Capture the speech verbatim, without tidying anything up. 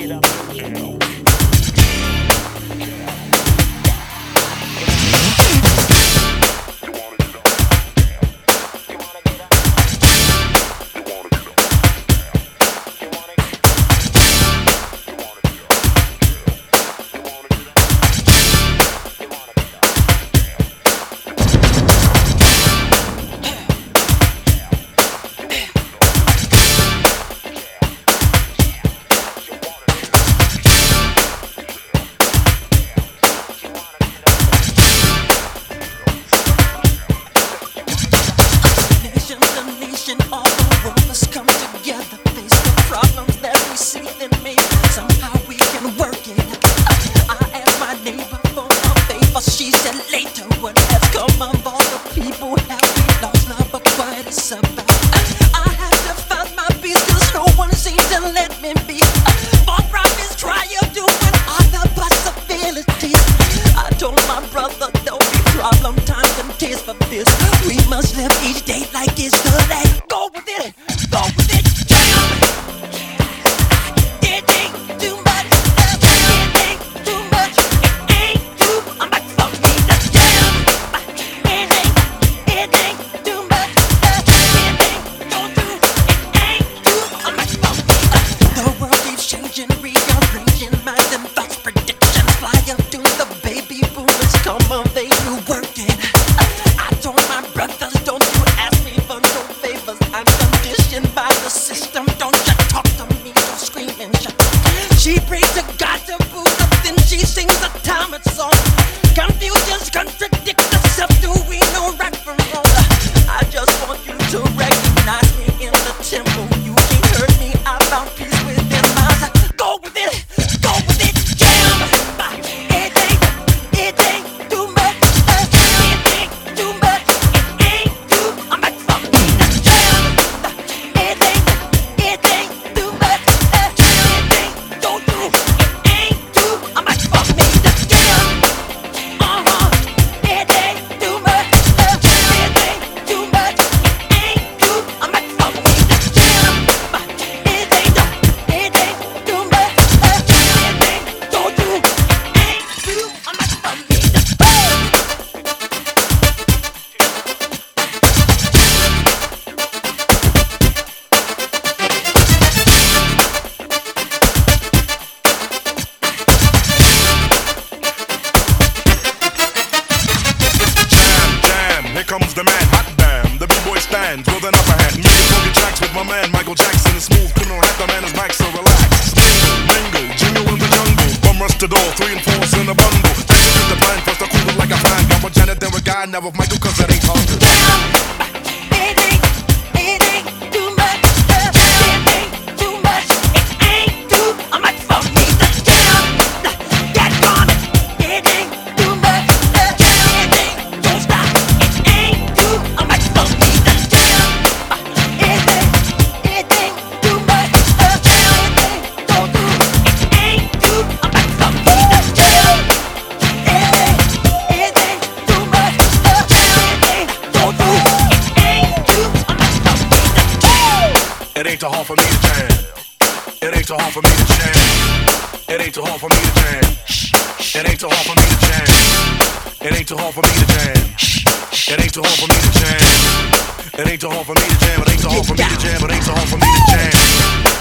Never Michael, cause that ain't hard. It ain't too hard for me to jam. It ain't too hard for me to jam. It ain't too hard for me to jam. It ain't too hard for me to jam. It ain't too hard for me to jam. It ain't too hard for me to jam. It ain't too hard for me to jam. It ain't too hard for me to jam. It ain't too hard for me to jam.